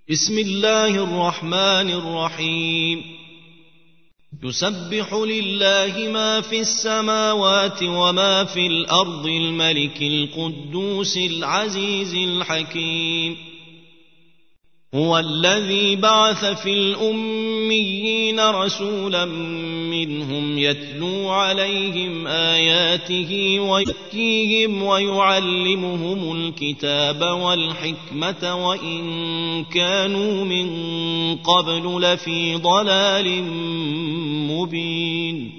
بسم الله الرحمن الرحيم يسبح لله ما في السماوات وما في الأرض الملك القدوس العزيز الحكيم هو الذي بعث في الأميين رسولا منهم يتلو عليهم آياته ويزكيهم ويعلمهم الكتاب والحكمة وإن كانوا من قبل لفي ضلال مبين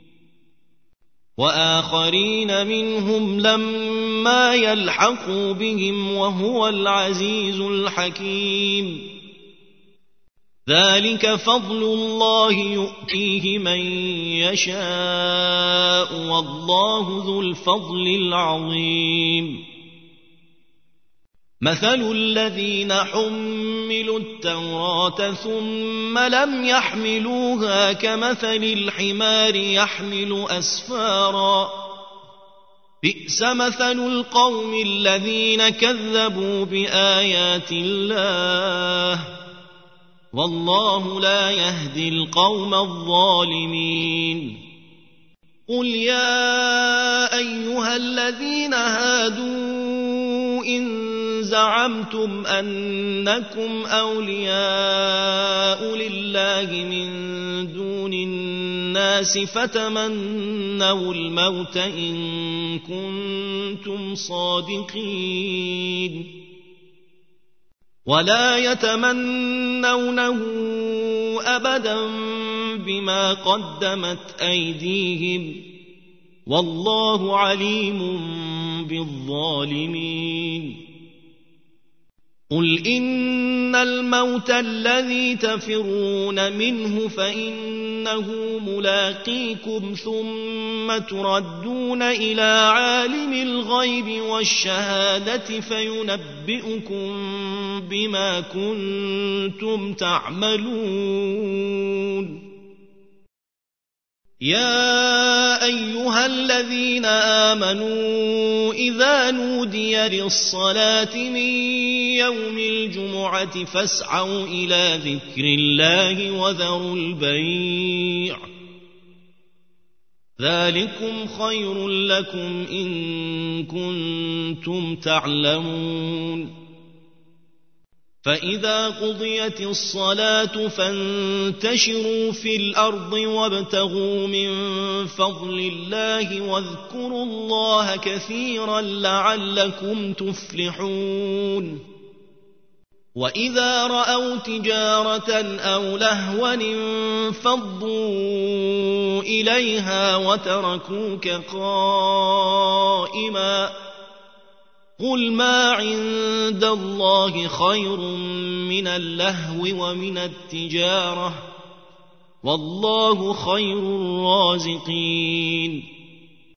وآخرين منهم لما يلحقوا بهم وهو العزيز الحكيم ذلك فضل الله يؤتيه من يشاء والله ذو الفضل العظيم مثل الذين حملوا التوراة ثم لم يحملوها كمثل الحمار يحمل أسفارا بئس مثل القوم الذين كذبوا بآيات الله والله لا يهدي القوم الظالمين قل يا أيها الذين هادوا إن زعمتم أنكم أولياء لله من دون الناس فتمنوا الموت إن كنتم صادقين ولا يتمنونه أبدا بما قدمت أيديهم والله عليم بالظالمين قل إن الموت الذي تفرون منه فإنه ملاقيكم ثم تردون إلى عالم الغيب والشهادة فينبئكم بما كنتم تعملون يا أيها الذين آمنوا إذا نودي للصلاة من يوم الجمعة فاسعوا إلى ذكر الله وذروا البيع ذلكم خير لكم إن كنتم تعلمون فإذا قضيت الصلاة فانتشروا في الأرض وابتغوا من فضل الله واذكروا الله كثيرا لعلكم تفلحون وإذا رأوا تجارة أو لهوا انفضوا إليها وتركوك قائما قل ما عند الله خير من اللهو ومن التجارة والله خير الرازقين